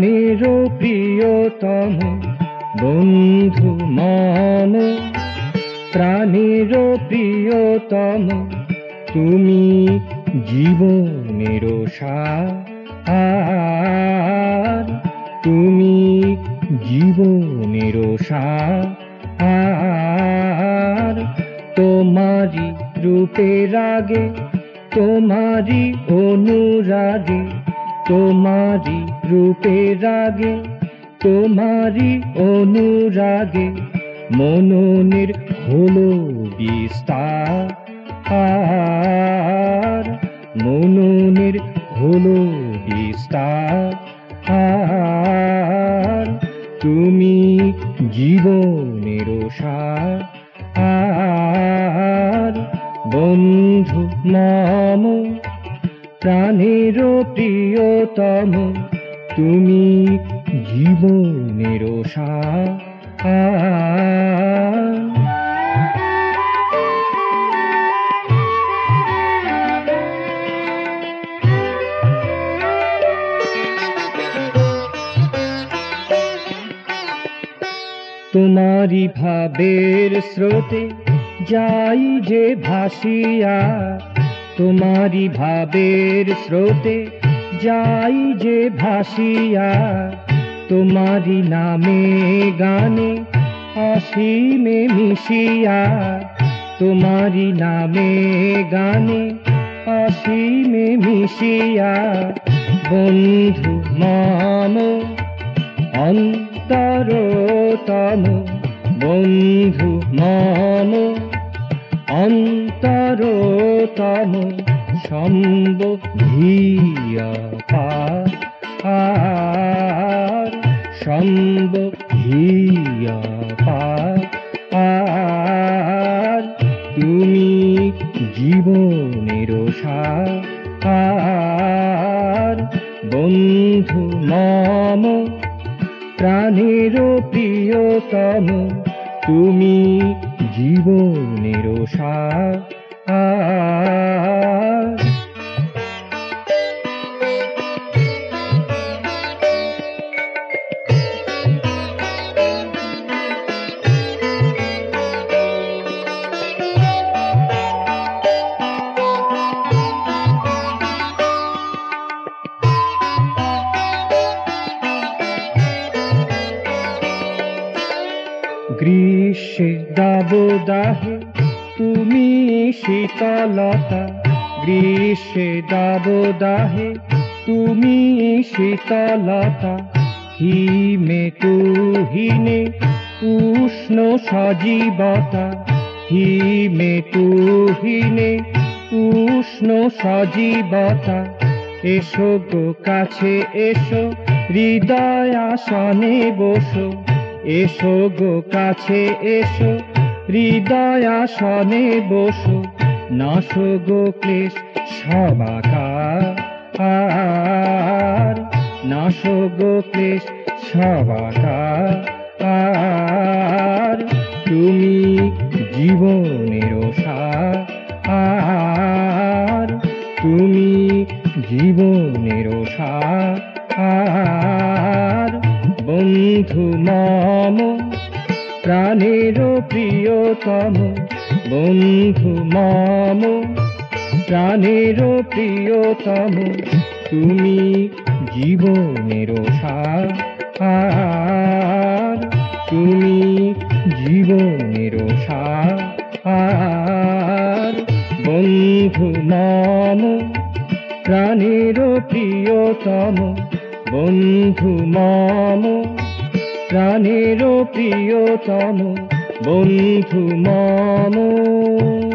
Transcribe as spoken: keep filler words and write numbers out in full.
প্রাণের প্রিয়তম বন্ধু মম, প্রাণের প্রিয়তম তুমি জীবনের সার, তুমি জীবনের সার। তোমারি রূপের আগে, তোমারি অনুরাগে, তোমারি রূপের আগে, তোমারি অনুরাগে মননের হলো বিস্তার, মননের হলো বিস্তার। তুমি জীবনের সার, বন্ধু মম, প্রাণের প্রিয়তম তুমি জীবনের সার। তোমারি ভাবের স্রোতে যাই যে ভাসিয়া, তোমারি ভাবের স্রোতে যাই যে ভাসিয়া, তোমারি নামে গানে অসীমে মিশিয়া, তোমারি নামে গানে অসীমে মিশিয়া। বন্ধু মম অন্তরতম, বন্ধু মম অন্তরতম সম্বধিয়া পার, সম্বধিয়া পার। তুমি জীবনের সার, বন্ধু মম, প্রাণের প্রিয়তম তুমি জীবনের সার। গ্রীষ্মে দাবদাহে তুমি শীতলতা, গ্রীষ্মে দাবদাহে তুমি শীতলতা। হিমে তুহিনে উষ্ণ সজীবতা, হিমে তুহিনে উষ্ণ সজীবতা। এসো গো কাছে এসো, হৃদয় আসনে বসো, এসো গো কাছে এসো, হৃদয় আসনে বসো। নাশো গো ক্লেশ সবাকার, নাশো গো ক্লেশ সবাকার। তুমি জীবনের সার, তুমি জীবনের সার। বন্ধু মম প্রাণের প্রিয়তম, বন্ধু মম প্রাণের প্রিয়তম তুমি জীবনের সার, তুমি জীবনের সার। বন্ধু মম প্রাণের প্রিয়তম, বন্ধু মম প্রাণের প্রিয়তম, বন্ধু মম।